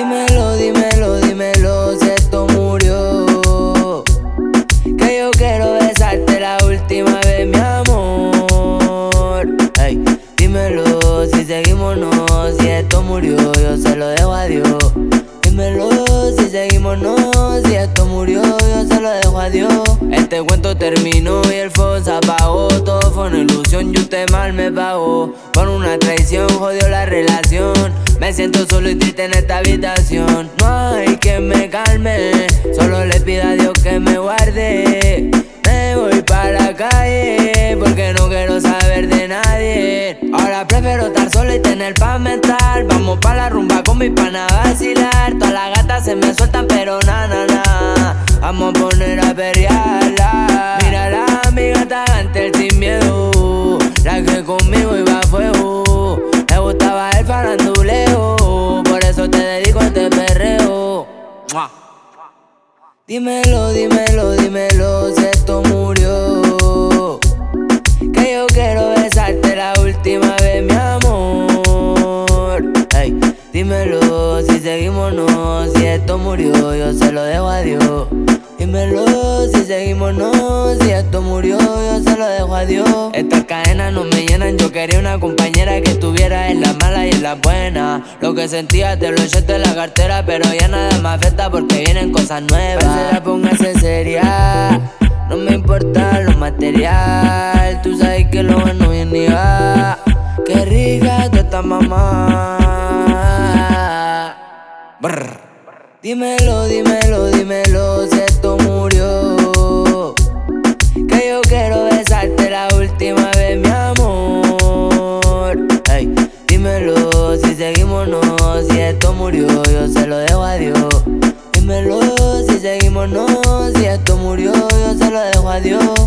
Dímelo, dímelo, dímelo si esto murió. Que yo quiero besarte la última vez, mi amor. Ey, dímelo si seguimos o no, si esto murió, yo se lo dejo a Dios. Dímelo si seguimos o no, si esto murió, yo se lo dejo a Dios. Este cuento terminó y el fuego se apagó. Todo fue una ilusión y usted mal me pagó. Con una traición jodió la relación. Me siento solo y triste en esta habitación. No hay quien me calme, solo le pido a Dios que me guarde. Me voy para la calle porque no quiero saber de nadie. Ahora prefiero estar solo y tener paz mental. Vamos pa' la rumba con mi pana a vacilar. Todas las gatas se me sueltan pero na na na. Vamos a poner a perrearla. Mírala, mi gata ante el sin miedo. La que conmigo iba a fuego. Me gustaba el faranduleo, por eso te dedico a este perreo. Dímelo, dímelo, dímelo si esto murió. Que yo quiero besarte la última vez, mi amor. Ey, dímelo si seguimos o no, si esto murió, yo se lo dejo a Dios. Dímelo si seguimos o no, si esto murió, yo se lo dejo a Dios. Estas cadenas no me llenan, yo quería una compañera que estuviera en las malas y en las buenas. Lo que sentía te lo echaste en la cartera, pero ya nada me afecta porque vienen cosas nuevas. Parcera, póngase seria, no me importa lo material. Tú sabes que lo bueno viene y va. Qué rica tú estás, mamá. Brr. Dímelo, dímelo, dímelo si esto murió. Que yo quiero besarte la última vez, mi amor. Ey, dímelo si seguimos o no, si esto murió, yo se lo dejo a Dios. Dímelo si seguimos o no, si esto murió, yo se lo dejo a Dios.